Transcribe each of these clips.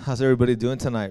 How's everybody doing tonight?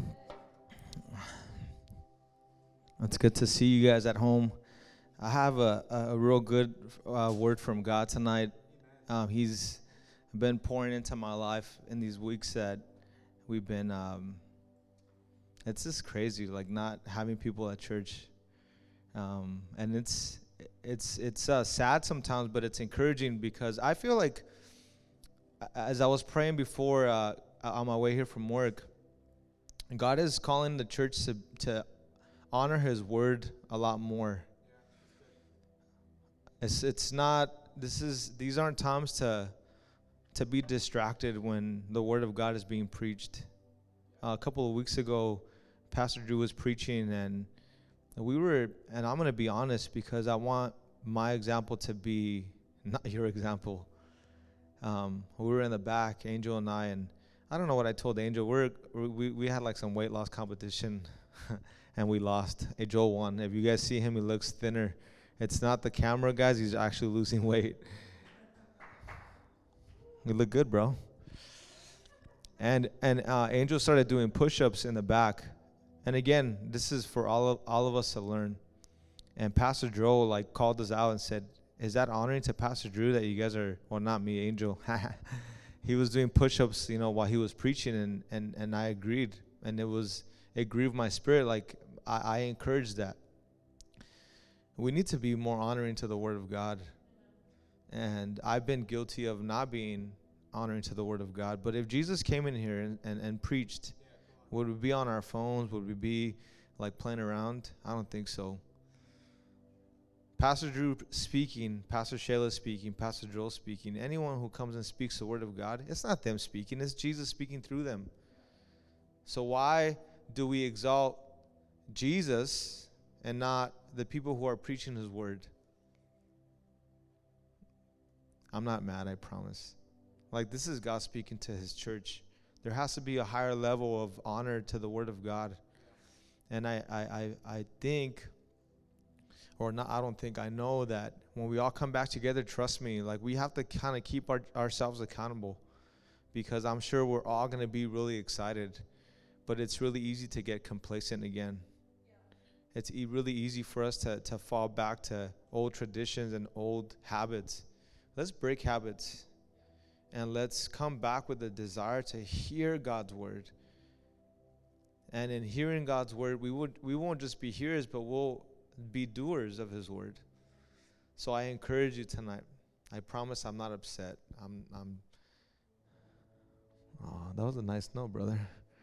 It's good to see you guys at home. I have a real good word from God tonight. He's been pouring into my life in these weeks that we've been. It's just crazy, like not having people at church, and it's sad sometimes, but it's encouraging because I feel like as I was praying before on my way here from work, God is calling the church to honor His word a lot more. It's not. These aren't times to be distracted when the word of God is being preached. A couple of weeks ago, Pastor Drew was preaching, and I'm going to be honest because I want my example to be not your example. We were in the back, Angel and and I don't know what I told Angel. We had like some weight loss competition, and we lost. Joel won. If you guys see him, he looks thinner. It's not the camera, guys. He's actually losing weight. You look good, bro. And Angel started doing push-ups in the back, and again, this is for all of us to learn. And Pastor Joel like called us out and said, "Is that honoring to Pastor Drew that you guys are?" Well, not me, Angel. He was doing push-ups, while he was preaching, and I agreed, and it grieved my spirit. Like I encouraged that. We need to be more honoring to the Word of God, and I've been guilty of not being honoring to the Word of God. But if Jesus came in here and preached, would we be on our phones? Would we be like playing around? I don't think so. Pastor Drew speaking, Pastor Shayla speaking, Pastor Joel speaking, anyone who comes and speaks the word of God, it's not them speaking, it's Jesus speaking through them. So why do we exalt Jesus and not the people who are preaching His word? I'm not mad, I promise. Like, this is God speaking to His church. There has to be a higher level of honor to the word of God. And I think, or not, I don't think, I know that when we all come back together, trust me, like we have to kind of keep ourselves accountable, because I'm sure we're all going to be really excited, but it's really easy to get complacent again. It's really easy for us to fall back to old traditions and old habits. Let's break habits, and let's come back with a desire to hear God's word. And in hearing God's word, we won't just be hearers, but we'll be doers of His word. So I encourage you tonight. I promise I'm not upset. Oh, that was a nice note, brother.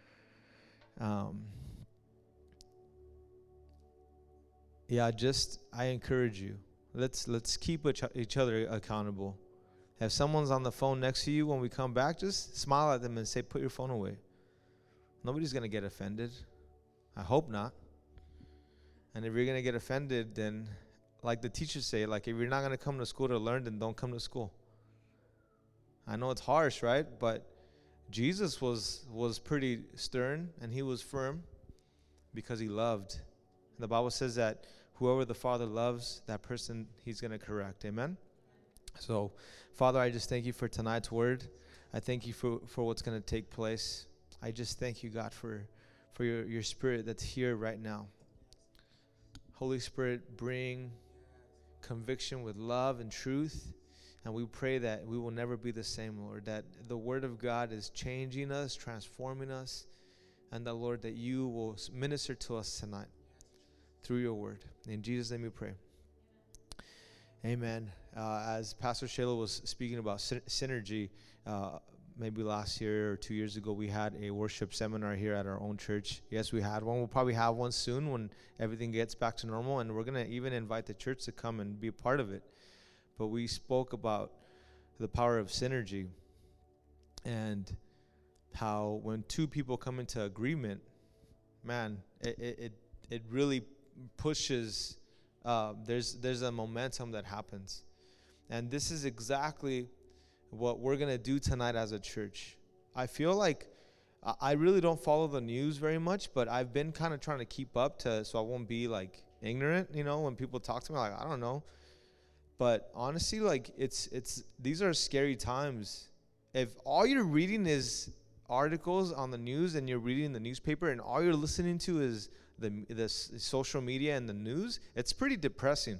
I encourage you. Let's keep each other accountable. If someone's on the phone next to you when we come back, just smile at them and say, "Put your phone away." Nobody's going to get offended. I hope not. And if you're going to get offended, then like the teachers say, like if you're not going to come to school to learn, then don't come to school. I know it's harsh, right? But Jesus was pretty stern, and He was firm because He loved. And the Bible says that whoever the Father loves, that person He's going to correct. Amen? So, Father, I just thank You for tonight's word. I thank You for what's going to take place. I just thank You, God, for your spirit that's here right now. Holy Spirit, bring conviction with love and truth. And we pray that we will never be the same, Lord, that the word of God is changing us, transforming us, and that, Lord, that You will minister to us tonight through Your word. In Jesus' name we pray. Amen. As Pastor Shayla was speaking about synergy, maybe last year or 2 years ago, we had a worship seminar here at our own church. Yes, we had one. We'll probably have one soon when everything gets back to normal, and we're going to even invite the church to come and be a part of it. But we spoke about the power of synergy and how when two people come into agreement, man, it really pushes, there's a momentum that happens. And this is exactly what we're going to do tonight as a church. I feel like I really don't follow the news very much, but I've been kind of trying to keep up so I won't be like ignorant, when people talk to me, like, I don't know. But honestly, like it's these are scary times. If all you're reading is articles on the news and you're reading the newspaper and all you're listening to is the social media and the news, it's pretty depressing.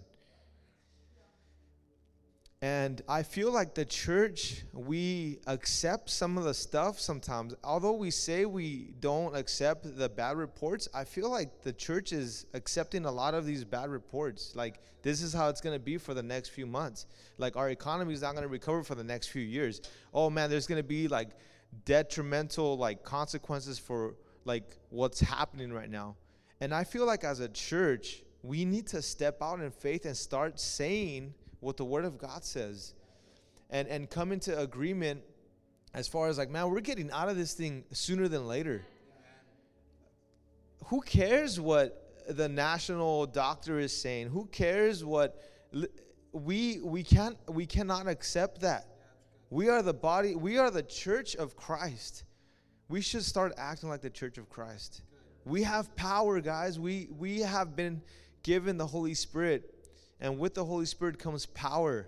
And I feel like the church, we accept some of the stuff sometimes. Although we say we don't accept the bad reports, I feel like the church is accepting a lot of these bad reports. Like, this is how it's going to be for the next few months. Like, our economy is not going to recover for the next few years. Oh, man, there's going to be, like, detrimental, like, consequences for, like, what's happening right now. And I feel like as a church, we need to step out in faith and start saying what the Word of God says, and come into agreement as far as like, man, we're getting out of this thing sooner than later. Amen. Who cares what the national doctor is saying? Who cares what we cannot accept that. We are the body, we are the church of Christ. We should start acting like the church of Christ. We have power, guys. We have been given the Holy Spirit. And with the Holy Spirit comes power.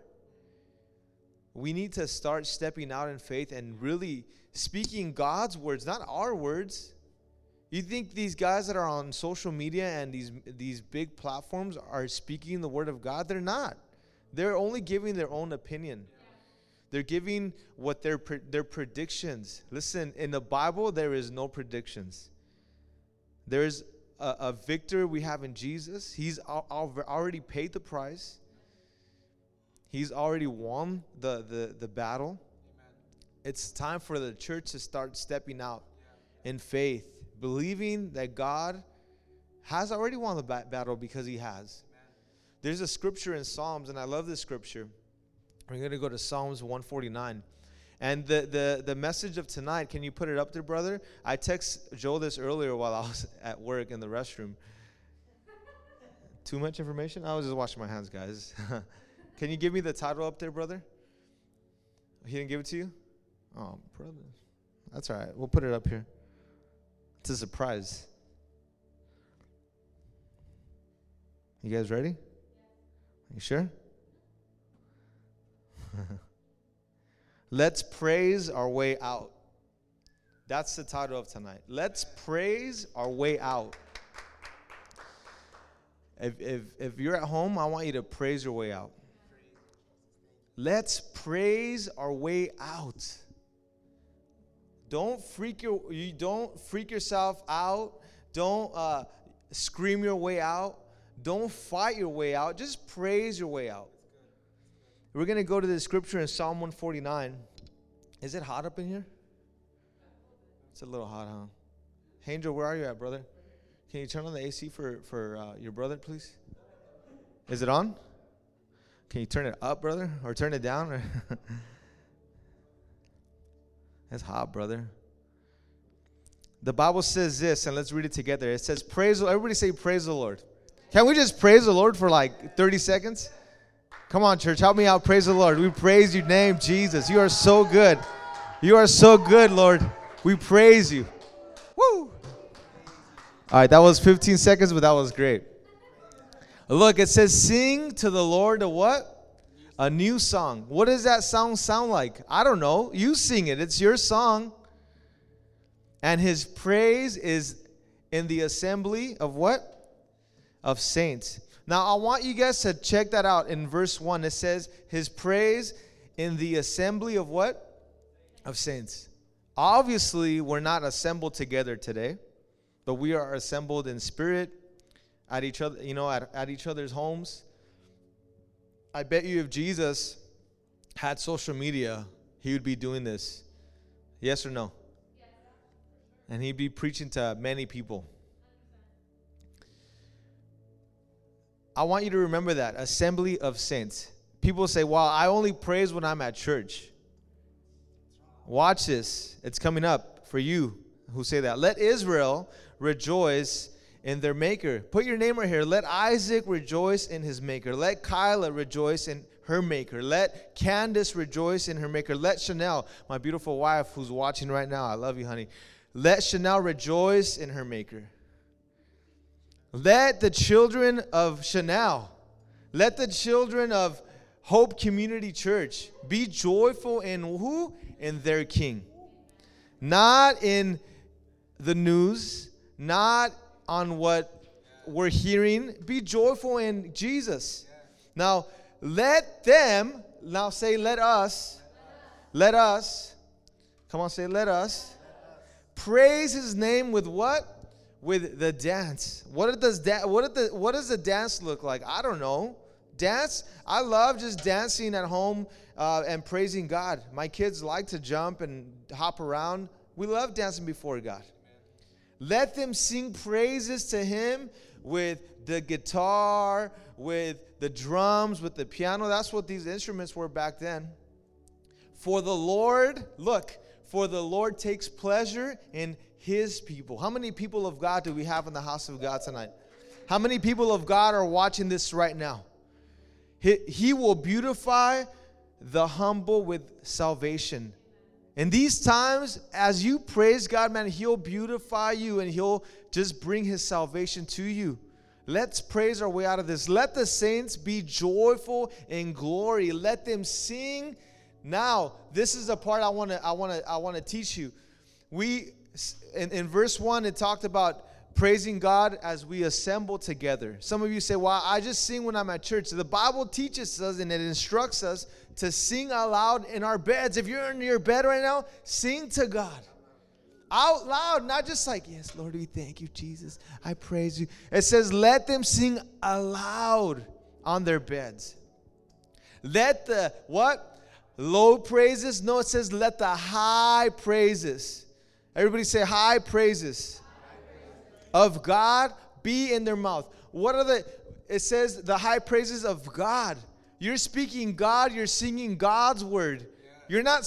We need to start stepping out in faith and really speaking God's words, not our words. You think these guys that are on social media and these big platforms are speaking the word of God? They're not. They're only giving their own opinion. They're giving what their predictions. Listen, in the Bible, there is no predictions. There is a victor we have in Jesus. He's already paid the price. He's already won the battle. Amen. It's time for the church to start stepping out in faith, believing that God has already won the battle because he has. Amen. There's a scripture in Psalms, and I love this scripture. We're going to go to Psalms 149. And the message of tonight, can you put it up there, brother? I text Joel this earlier while I was at work in the restroom. Too much information? I was just washing my hands, guys. Can you give me the title up there, brother? He didn't give it to you? Oh, brother. That's all right. We'll put it up here. It's a surprise. You guys ready? You sure? Let's praise our way out. That's the title of tonight. Let's praise our way out. If you're at home, I want you to praise your way out. Let's praise our way out. Don't freak yourself out. Don't scream your way out. Don't fight your way out. Just praise your way out. We're going to go to the scripture in Psalm 149. Is it hot up in here? It's a little hot, huh? Angel, where are you at, brother? Can you turn on the AC for your brother, please? Is it on? Can you turn it up, brother? Or turn it down? It's hot, brother. The Bible says this, and let's read it together. It says, everybody say, praise the Lord. Can we just praise the Lord for like 30 seconds? Come on, church, help me out. Praise the Lord. We praise your name, Jesus. You are so good. You are so good, Lord. We praise you. Woo! All right, that was 15 seconds, but that was great. Look, it says, sing to the Lord a what? A new song. What does that song sound like? I don't know. You sing it. It's your song. And his praise is in the assembly of what? Of saints. Now, I want you guys to check that out in verse 1. It says, his praise in the assembly of what? Of saints. Obviously, we're not assembled together today, but we are assembled in spirit at each other, at each other's homes. I bet you if Jesus had social media, he would be doing this. Yes or no? Yes. And he'd be preaching to many people. I want you to remember that, assembly of saints. People say, well, I only praise when I'm at church. Watch this. It's coming up for you who say that. Let Israel rejoice in their maker. Put your name right here. Let Isaac rejoice in his maker. Let Kyla rejoice in her maker. Let Candace rejoice in her maker. Let Chanel, my beautiful wife who's watching right now, I love you, honey. Let Chanel rejoice in her maker. Let the children of Chanel, let the children of Hope Community Church be joyful in who? In their King. Not in the news, not on what we're hearing. Be joyful in Jesus. Now, let them, now say, let us. Let us. Come on, say, let us. Praise his name with what? With the dance. What does the dance look like? I don't know. Dance. I love just dancing at home and praising God. My kids like to jump and hop around. We love dancing before God. Let them sing praises to him with the guitar, with the drums, with the piano. That's what these instruments were back then. For the Lord, look, for the Lord takes pleasure in his people. How many people of God do we have in the house of God tonight? How many people of God are watching this right now? He will beautify the humble with salvation. In these times, as you praise God, man, he'll beautify you and he'll just bring his salvation to you. Let's praise our way out of this. Let the saints be joyful in glory. Let them sing. Now, this is the part I want to teach you. In verse 1, it talked about praising God as we assemble together. Some of you say, well, I just sing when I'm at church. The Bible teaches us and it instructs us to sing aloud in our beds. If you're in your bed right now, sing to God. Out loud, not just like, yes, Lord, we thank you, Jesus. I praise you. It says, let them sing aloud on their beds. Let the, what? Low praises? No, it says let the high praises. Everybody say high praises of God be in their mouth. What are it says the high praises of God. You're speaking God, you're singing God's word. You're not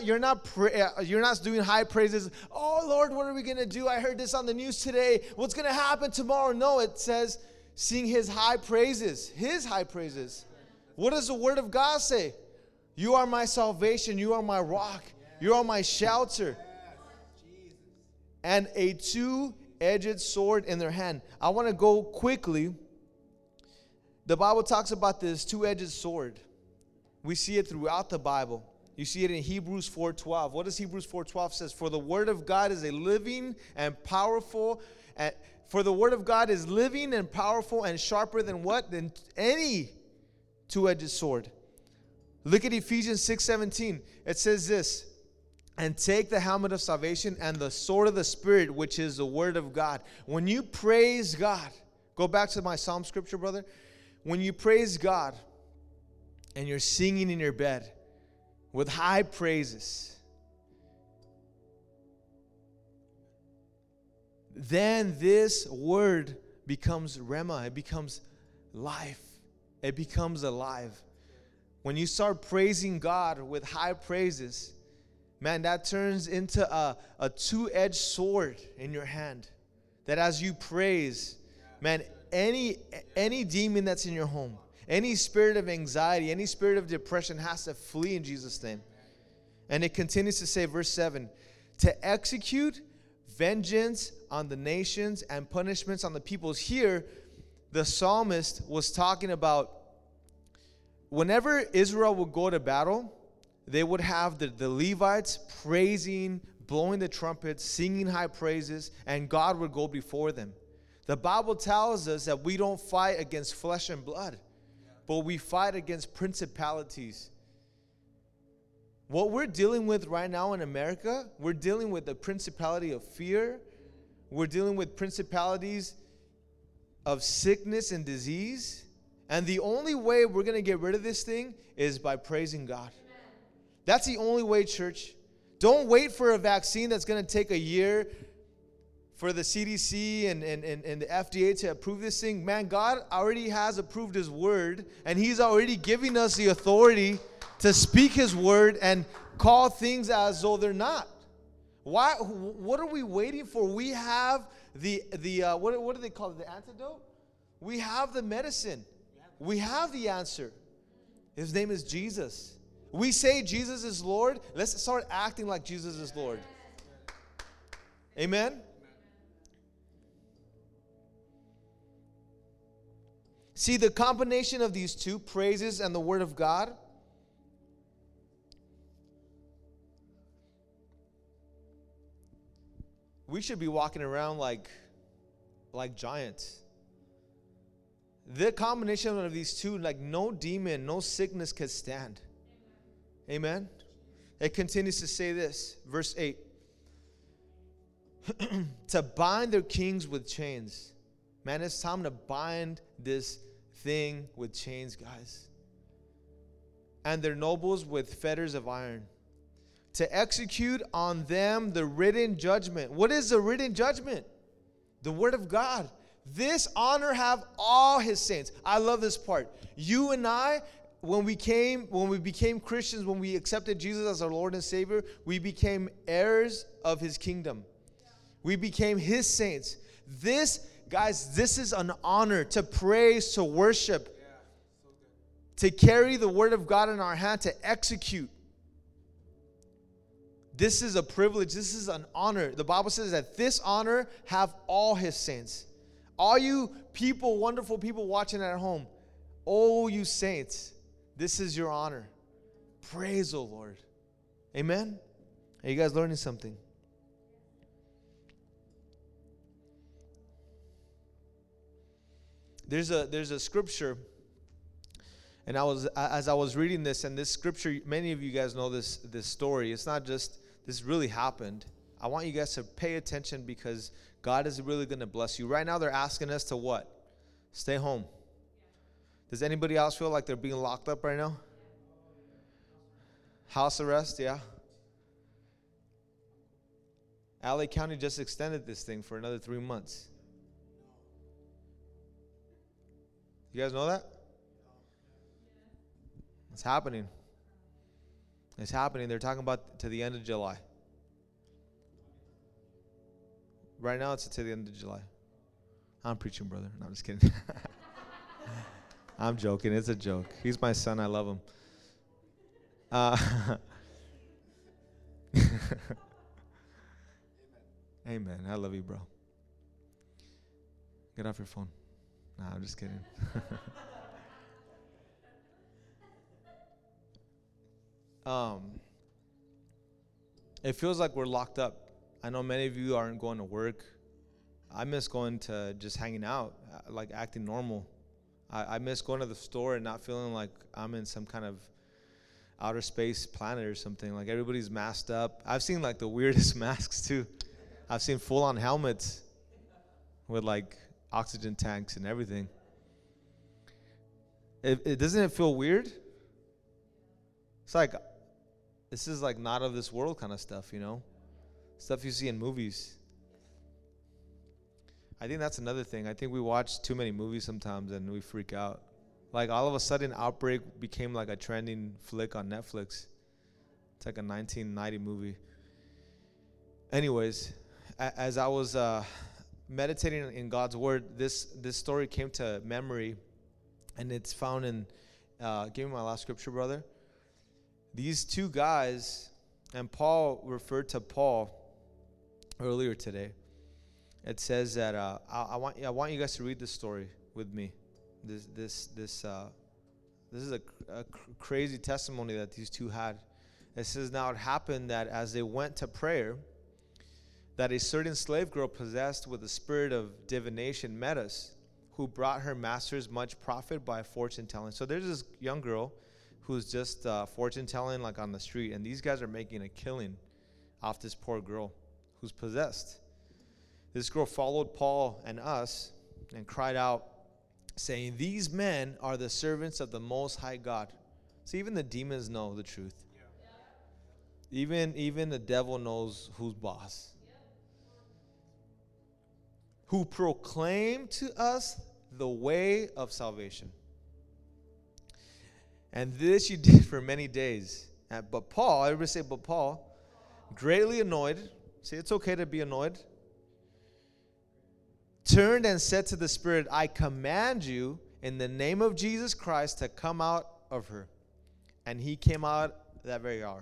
doing high praises. Oh Lord, what are we going to do? I heard this on the news today. What's going to happen tomorrow? No, it says sing his high praises. His high praises. What does the word of God say? You are my salvation. You are my rock. You are my shelter. And a two-edged sword in their hand. I want to go quickly. The Bible talks about this two-edged sword. We see it throughout the Bible. You see it in Hebrews 4:12. What does Hebrews 4:12 says? For the word of God is a living and powerful. For the word of God is living and powerful and sharper than what? Than any two-edged sword. Look at Ephesians 6:17. It says this. And take the helmet of salvation and the sword of the Spirit, which is the word of God. When you praise God, go back to my Psalm scripture, brother. When you praise God and you're singing in your bed with high praises, then this word becomes rhema. It becomes life. It becomes alive. When you start praising God with high praises, man, that turns into a two-edged sword in your hand. That as you praise, man, any demon that's in your home, any spirit of anxiety, any spirit of depression has to flee in Jesus' name. And it continues to say, verse 7, to execute vengeance on the nations and punishments on the peoples. Here, the psalmist was talking about whenever Israel would go to battle, they would have the Levites praising, blowing the trumpets, singing high praises, and God would go before them. The Bible tells us that we don't fight against flesh and blood, but we fight against principalities. What we're dealing with right now in America, we're dealing with the principality of fear. We're dealing with principalities of sickness and disease. And the only way we're going to get rid of this thing is by praising God. That's the only way, church. Don't wait for a vaccine that's going to take a year for the CDC and the FDA to approve this thing. Man, God already has approved his word, and he's already giving us the authority to speak his word and call things as though they're not. Why? What are we waiting for? We have the what do they call it? The antidote? We have the medicine. We have the answer. His name is Jesus. We say Jesus is Lord. Let's start acting like Jesus is Lord. Amen? See, the combination of these two, praises and the word of God, we should be walking around like giants. The combination of these two, like no demon, no sickness could stand. Amen. It continues to say this, verse 8. To bind their kings with chains. Man, it's time to bind this thing with chains, guys. And their nobles with fetters of iron. To execute on them the written judgment. What is the written judgment? The word of God. This honor have all his saints. I love this part. You and I, when we became Christians, when we accepted Jesus as our Lord and Savior, we became heirs of his kingdom. We became his saints. This, guys, this is an honor to praise, to worship, to carry the word of God in our hand, to execute. This is a privilege. This is an honor. The Bible says that this honor have all his saints. All you people, wonderful people watching at home, oh, you saints, this is your honor. Praise the Lord. Amen? Are you guys learning something? There's a scripture, and as I was reading this, and this scripture, many of you guys know this story. It's not just, this really happened. I want you guys to pay attention because God is really going to bless you. Right now, they're asking us to what? Stay home. Does anybody else feel like they're being locked up right now? House arrest, yeah. LA County just extended this thing for another 3 months. You guys know that? It's happening. It's happening. They're talking about to the end of July. Right now, it's to the end of July. I'm preaching, brother. No, I'm just kidding. I'm joking. It's a joke. He's my son. I love him. Amen. I love you, bro. Get off your phone. Nah, I'm just kidding. It feels like we're locked up. I know many of you aren't going to work. I miss going to just hanging out, like acting normal. I miss going to the store and not feeling like I'm in some kind of outer space planet or something. Like everybody's masked up. I've seen like the weirdest masks too. I've seen full-on helmets with like oxygen tanks and everything. Doesn't it feel weird? It's like, this is like not of this world kind of stuff, you know? Stuff you see in movies. I think that's another thing. I think we watch too many movies sometimes and we freak out. Like all of a sudden, Outbreak became like a trending flick on Netflix. It's like a 1990 movie. Anyways, as I was meditating in God's word, this story came to memory, and it's found in, give me my last scripture, brother. These two guys, and Paul referred to Paul earlier today. It says that I want you guys to read this story with me. This is a crazy testimony that these two had. It says, now it happened that as they went to prayer, that a certain slave girl possessed with the spirit of divination met us, who brought her masters much profit by fortune telling. So there's this young girl who's just fortune telling like on the street, and these guys are making a killing off this poor girl who's possessed. This girl followed Paul and us and cried out, saying, these men are the servants of the Most High God. So even the demons know the truth. Yeah. Even the devil knows who's boss. Yeah. Who proclaim to us the way of salvation. And this you did for many days. But Paul, everybody say, but Paul, greatly annoyed. See, it's okay to be annoyed. Turned and said to the spirit, I command you in the name of Jesus Christ to come out of her. And he came out that very hour.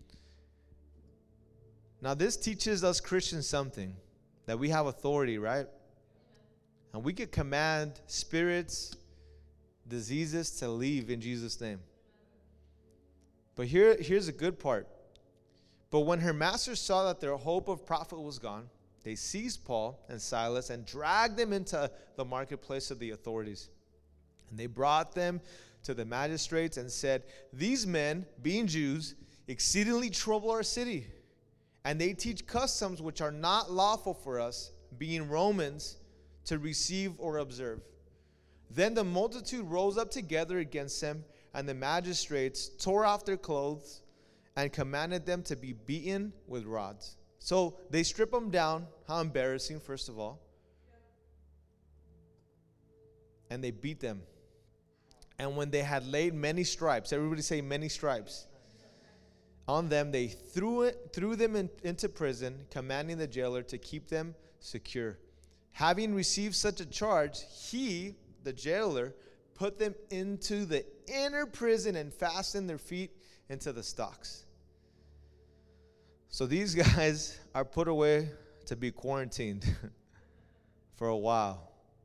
Now this teaches us Christians something, that we have authority, right? And we could command spirits, diseases to leave in Jesus' name. But here's a good part. But when her masters saw that their hope of profit was gone, They seized Paul and Silas and dragged them into the marketplace of the authorities. And they brought them to the magistrates and said, "These men, being Jews, exceedingly trouble our city, and they teach customs which are not lawful for us, being Romans, to receive or observe." Then the multitude rose up together against them, and the magistrates tore off their clothes and commanded them to be beaten with rods. So they strip them down. How embarrassing, first of all. And they beat them. And when they had laid many stripes, everybody say many stripes, on them, they threw them into prison, commanding the jailer to keep them secure. Having received such a charge, he, the jailer, put them into the inner prison and fastened their feet into the stocks. So these guys are put away to be quarantined for a while.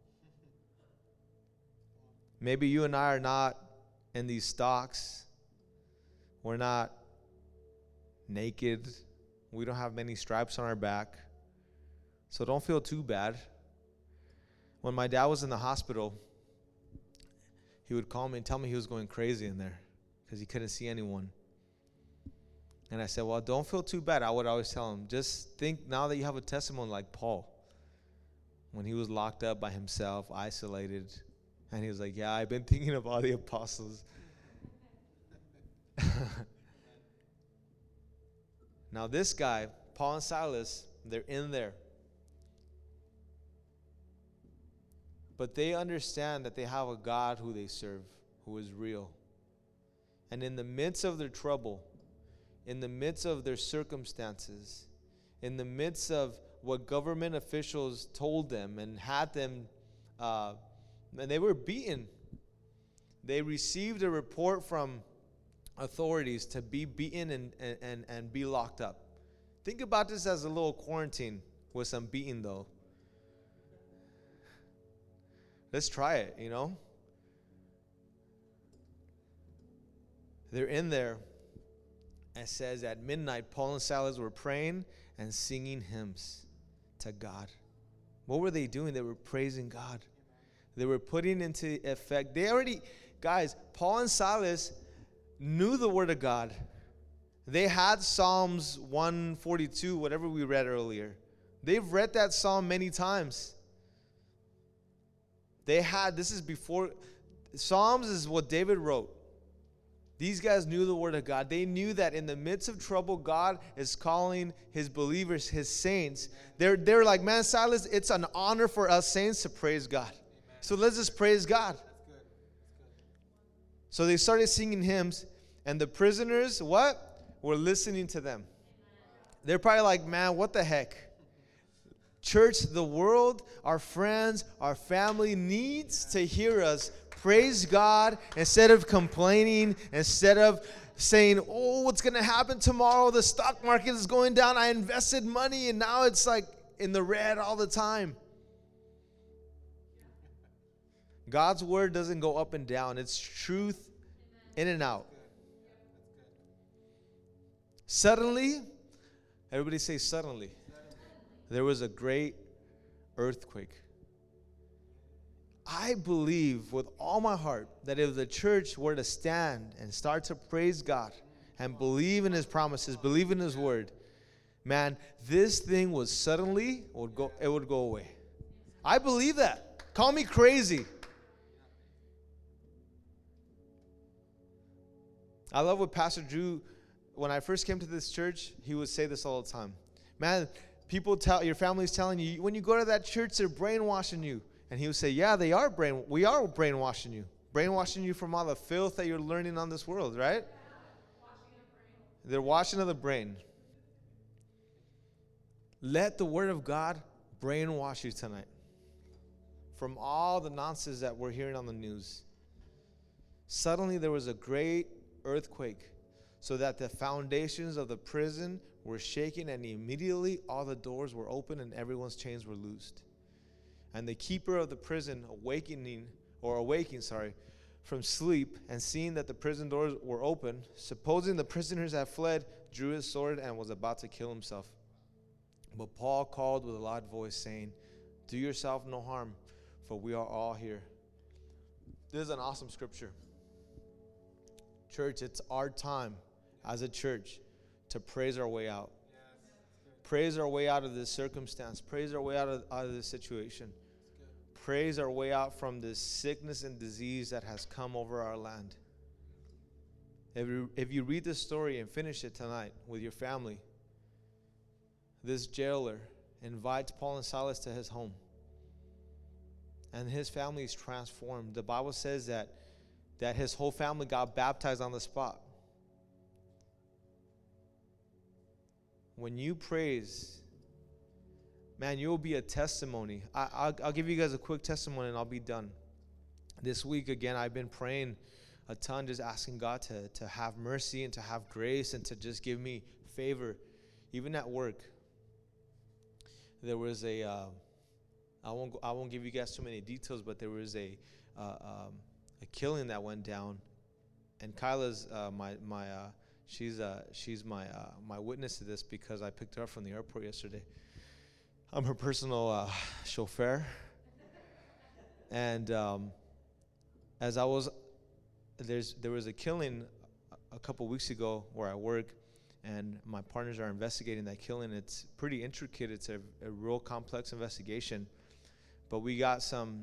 Maybe you and I are not in these stocks. We're not naked. We don't have many stripes on our back. So don't feel too bad. When my dad was in the hospital, he would call me and tell me he was going crazy in there because he couldn't see anyone. And I said, well, don't feel too bad. I would always tell him, just think now that you have a testimony like Paul, when he was locked up by himself, isolated. And he was like, yeah, I've been thinking of all the apostles. Now this guy, Paul and Silas, they're in there. But they understand that they have a God who they serve, who is real. And in the midst of their trouble, in the midst of their circumstances, in the midst of what government officials told them and had them, and they were beaten. They received a report from authorities to be beaten and be locked up. Think about this as a little quarantine with some beating, though. Let's try it, you know. They're in there. It says at midnight, Paul and Silas were praying and singing hymns to God. What were they doing? They were praising God. They were putting into effect. Guys, Paul and Silas knew the word of God. They had Psalms 142, whatever we read earlier. They've read that psalm many times. This is before, Psalms is what David wrote. These guys knew the word of God. They knew that in the midst of trouble, God is calling his believers, his saints. They're like, man, Silas, it's an honor for us saints to praise God. Amen. So let's just praise God. That's good. So they started singing hymns, and the prisoners, were listening to them. They're probably like, man, what the heck? Church, the world, our friends, our family needs to hear us praise God instead of complaining, instead of saying, oh, what's going to happen tomorrow? The stock market is going down. I invested money and now it's like in the red all the time. God's word doesn't go up and down. It's truth in and out. Suddenly, everybody say suddenly, there was a great earthquake. I believe with all my heart that if the church were to stand and start to praise God and believe in his promises, believe in his word, man, this thing would go away. I believe that. Call me crazy. I love what Pastor Drew, when I first came to this church, he would say this all the time. Man, your family's telling you, when you go to that church, they're brainwashing you. And he would say, yeah, we are brainwashing you from all the filth that you're learning on this world, right? They're washing of the brain. Let the word of God brainwash you tonight from all the nonsense that we're hearing on the news. Suddenly there was a great earthquake, so that the foundations of the prison were shaken, and immediately all the doors were open and everyone's chains were loosed. And the keeper of the prison, awaking from sleep, and seeing that the prison doors were open, supposing the prisoners had fled, drew his sword and was about to kill himself. But Paul called with a loud voice, saying, do yourself no harm, for we are all here. This is an awesome scripture. Church, it's our time as a church to praise our way out. Praise our way out of this circumstance. Praise our way out of this situation. Praise our way out from this sickness and disease that has come over our land. If you read this story and finish it tonight with your family, this jailer invites Paul and Silas to his home. And his family is transformed. The Bible says that his whole family got baptized on the spot. When you praise, man, you'll be a testimony. I'll give you guys a quick testimony and I'll be done. This week, again, I've been praying a ton, just asking God to have mercy and to have grace and to just give me favor. Even at work, there was I won't give you guys too many details, but there was a killing that went down, and Kyla's she's my witness to this because I picked her up from the airport yesterday. I'm her personal chauffeur, and as I was there was a killing a couple weeks ago where I work, and my partners are investigating that killing. It's pretty intricate. It's a real complex investigation, but we got some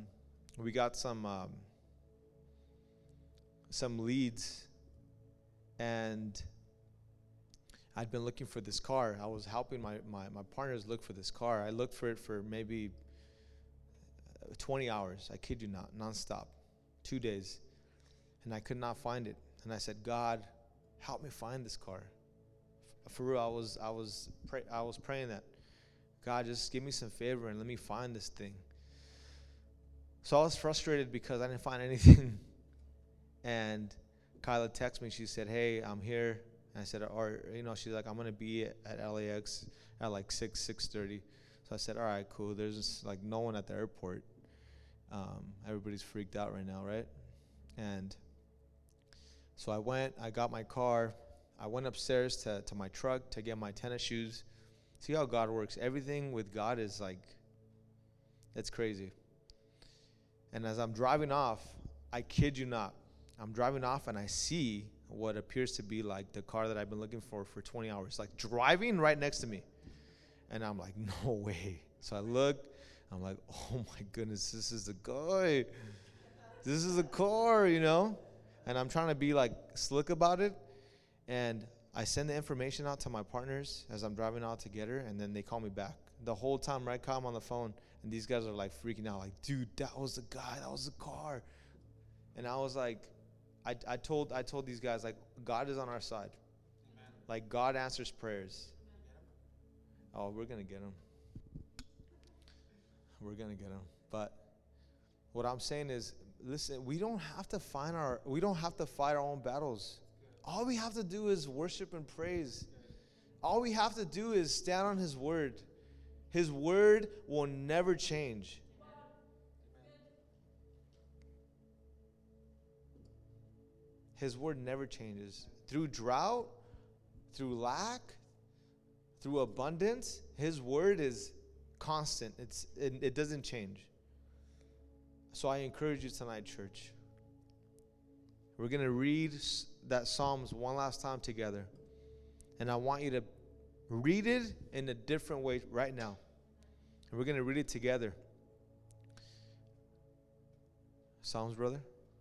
leads, and I'd been looking for this car. I was helping my partners look for this car. I looked for it for maybe 20 hours. I kid you not, nonstop, 2 days. And I could not find it. And I said, God, help me find this car. For real, I was praying that, God, just give me some favor and let me find this thing. So I was frustrated because I didn't find anything. And Kyla texted me. She said, hey, I'm here. And I said, she's like, I'm going to be at LAX at like 6:30. So I said, all right, cool. There's just like no one at the airport. Everybody's freaked out right now, right? And so I got my car. I went upstairs to my truck to get my tennis shoes. See how God works. Everything with God is like, it's crazy. And as I'm driving off, I kid you not, I'm driving off and I see what appears to be like the car that I've been looking for 20 hours, like driving right next to me. And I'm like, no way. So I look, I'm like, oh my goodness, this is the guy. This is the car, And I'm trying to be like slick about it. And I send the information out to my partners as I'm driving out to get her, and then they call me back. The whole time, right, I'm on the phone, and these guys are like freaking out, like, dude, that was the guy, that was the car. And I was like, I told these guys, like, God is on our side. Amen. Like, God answers prayers. Oh, we're gonna get him. We're gonna get him. But what I'm saying is, listen, we don't have to fight our own battles. All we have to do is worship and praise. All we have to do is stand on His word. His word will never change. His word never changes. Through drought, through lack, through abundance, His word is constant. It doesn't change. So I encourage you tonight, church. We're going to read that Psalms one last time together. And I want you to read it in a different way right now. And we're going to read it together. Psalms, brother.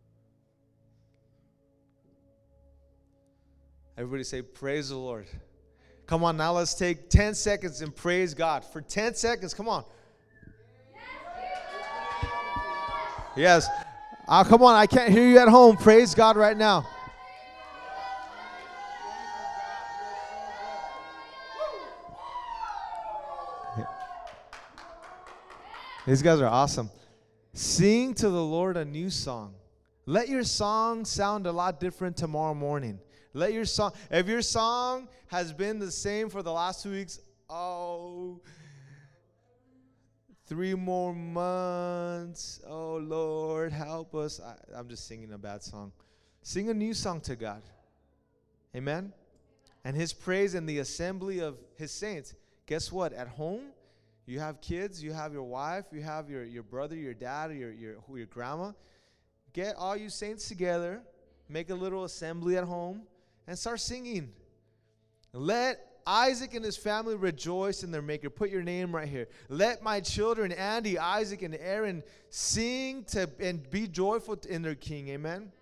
Everybody say, praise the Lord. Come on, now let's take 10 seconds and praise God. For 10 seconds, come on. Yes. Come on, I can't hear you at home. Praise God right now. These guys are awesome. Sing to the Lord a new song. Let your song sound a lot different tomorrow morning. Let your song, if your song has been the same for the last 2 weeks, 3 more months. Oh, Lord, help us. I'm just singing a bad song. Sing a new song to God. Amen? And His praise in the assembly of His saints. Guess what? At home, you have kids, you have your wife, you have your brother, your dad, or your grandma. Get all you saints together, make a little assembly at home, and start singing. Let Isaac and his family rejoice in their Maker. Put your name right here. Let my children, Andy, Isaac, and Aaron, sing and be joyful in their King. Amen.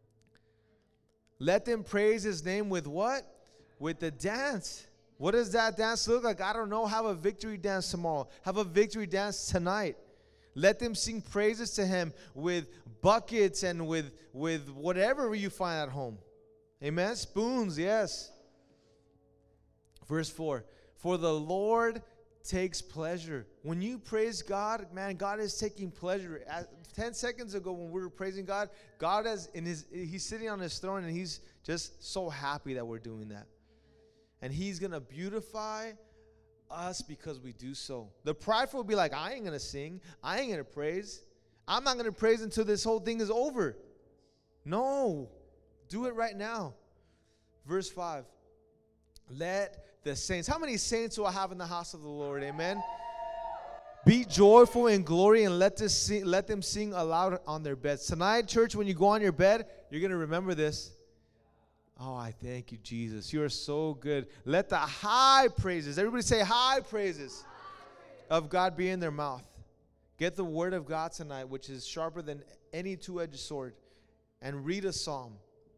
Let them praise his name with what? With the dance. What does that dance look like? I don't know. Have a victory dance tomorrow. Have a victory dance tonight. Let them sing praises to him with buckets and with whatever you find at home. Amen? Spoons, yes. Verse 4. For the Lord takes pleasure. When you praise God, man, God is taking pleasure. 10 seconds ago when we were praising God, he's sitting on his throne and he's just so happy that we're doing that. And he's going to beautify us because we do so. The prideful will be like, I ain't going to sing. I ain't going to praise. I'm not going to praise until this whole thing is over. No. Do it right now. Verse 5. Let the saints. How many saints do I have in the house of the Lord? Amen. Be joyful in glory and let them sing aloud on their beds. Tonight, church, when you go on your bed, you're going to remember this. Oh, I thank you, Jesus. You are so good. Let the high praises, everybody say high praises, of God be in their mouth. Get the word of God tonight, which is sharper than any two-edged sword, and read a psalm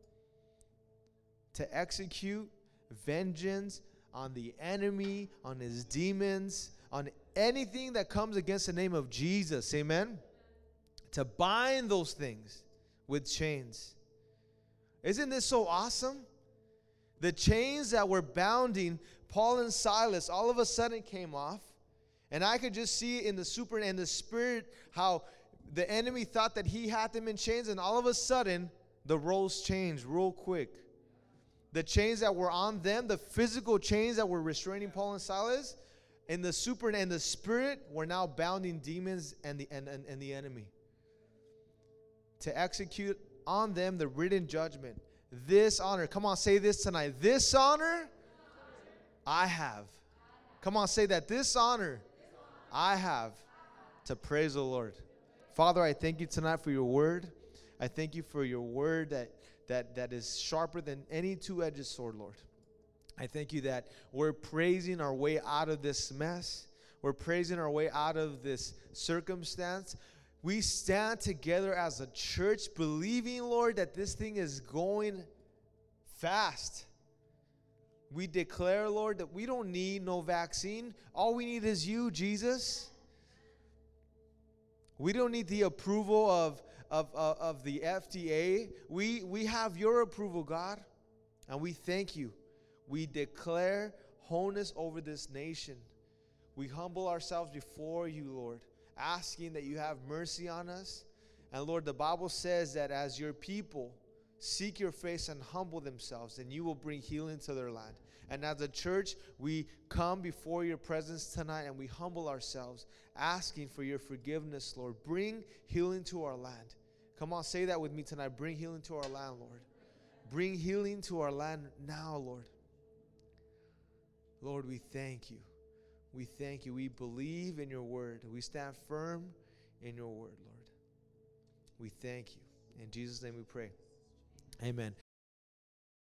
to execute vengeance on the enemy, on his demons, on anything that comes against the name of Jesus. Amen? To bind those things with chains. Isn't this so awesome? The chains that were bounding Paul and Silas all of a sudden came off. And I could just see in the spirit how the enemy thought that he had them in chains. And all of a sudden, the roles changed real quick. The chains that were on them, the physical chains that were restraining Paul and Silas, in the spirit were now bounding demons and the enemy. To execute on them the written judgment. This honor. Come on, say this tonight. This honor I have. Come on, say that. This honor I have to praise the Lord. Father, I thank you tonight for your word. I thank you for your word that is sharper than any two-edged sword, Lord. I thank you that we're praising our way out of this mess. We're praising our way out of this circumstance. We stand together as a church believing, Lord, that this thing is going fast. We declare, Lord, that we don't need no vaccine. All we need is you, Jesus. We don't need the approval of the FDA. We have your approval, God, and we thank you. We declare wholeness over this nation. We humble ourselves before you, Lord, asking that you have mercy on us. And Lord, the Bible says that as your people seek your face and humble themselves, and you will bring healing to their land. And as a church, we come before your presence tonight and we humble ourselves, asking for your forgiveness, Lord. Bring healing to our land. Come on, say that with me tonight. Bring healing to our land, Lord. Bring healing to our land now, Lord. Lord, we thank you. We thank you. We believe in your word. We stand firm in your word, Lord. We thank you. In Jesus' name we pray. Amen.